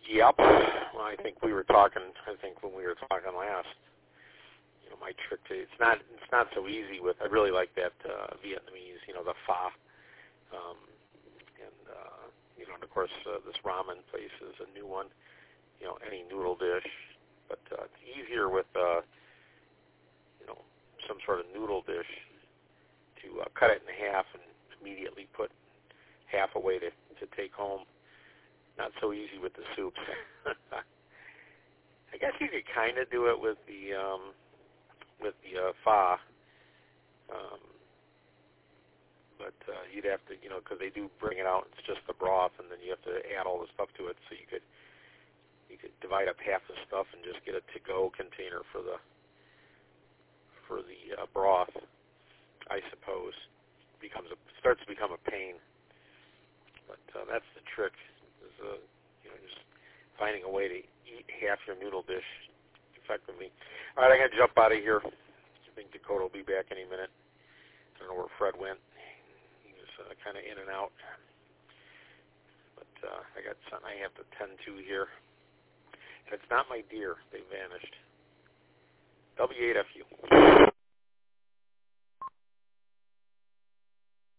Yep. Well, I think we were talking. I think when we were talking last, my trick to it's not so easy with. I really like that Vietnamese. The pho, and and of course this ramen place is a new one. Any noodle dish, but it's easier with some sort of noodle dish to cut it in half and immediately put half away to take home. Not so easy with the soups. I guess you could kind of do it with the pho, but you'd have to, because they do bring it out. It's just the broth, and then you have to add all the stuff to it. So you could divide up half the stuff and just get a to-go container for the broth. I suppose starts to become a pain, but that's the trick. Just finding a way to eat half your noodle dish effectively. All right, I got to jump out of here. I think Dakota will be back any minute. I don't know where Fred went. He was kind of in and out. But I got something I have to tend to here. And it's not my deer. They vanished. W8FU.